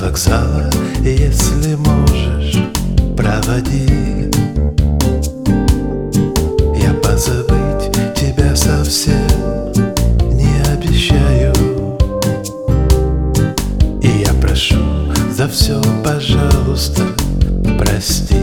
вокзала, если можешь, проводи. Я позабыть тебя совсем не обещаю, и я прошу за все, пожалуйста, прости.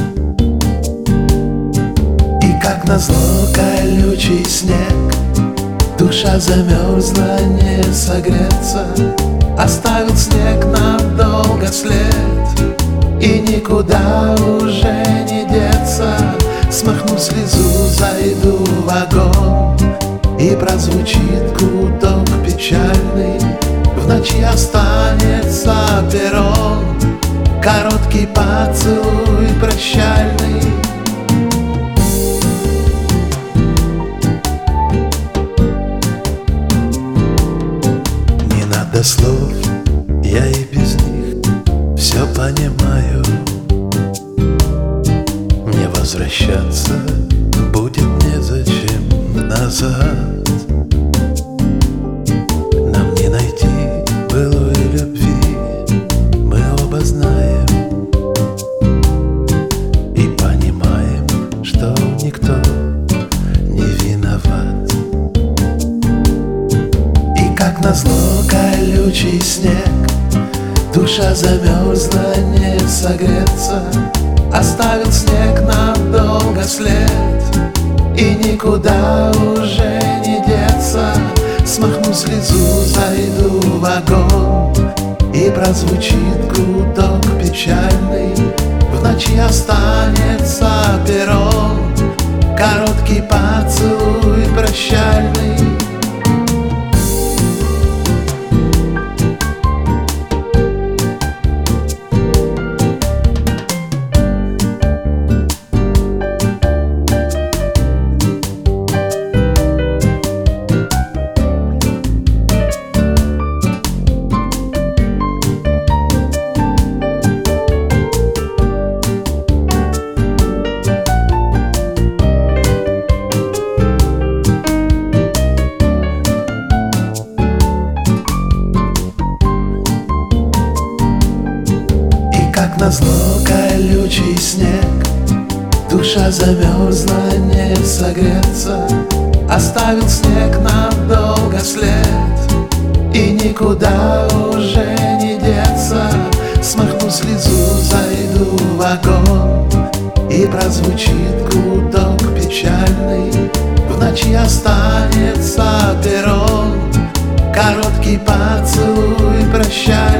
И как назло колючий снег, душа замерзла, не согреться. Оставил снег надолго след, и никуда уже не деться. Смахну слезу, зайду в огонь, и прозвучит гудок печальный. В ночи останется перрон, короткий поцелуй прощальный. Не надо слов, я и без них все понимаю. Мне возвращаться будет незачем назад. Нам не найти былой любви, мы оба знаем и понимаем, что никто не виноват. И как назло колючий снег, душа замерзла, не согреться. Оставил снег надолго след, и никуда уже не деться. Смахну слезу, зайду в огонь, и прозвучит гудок печальный. В ночи останется перрон, короткий поцелуй прощальный. Как назло колючий снег, душа замерзла, не согреться. Оставил снег надолго след, и никуда уже не деться. Смахну слезу, зайду в огонь, и прозвучит гудок печальный. В ночи останется перрон, короткий поцелуй прощальный.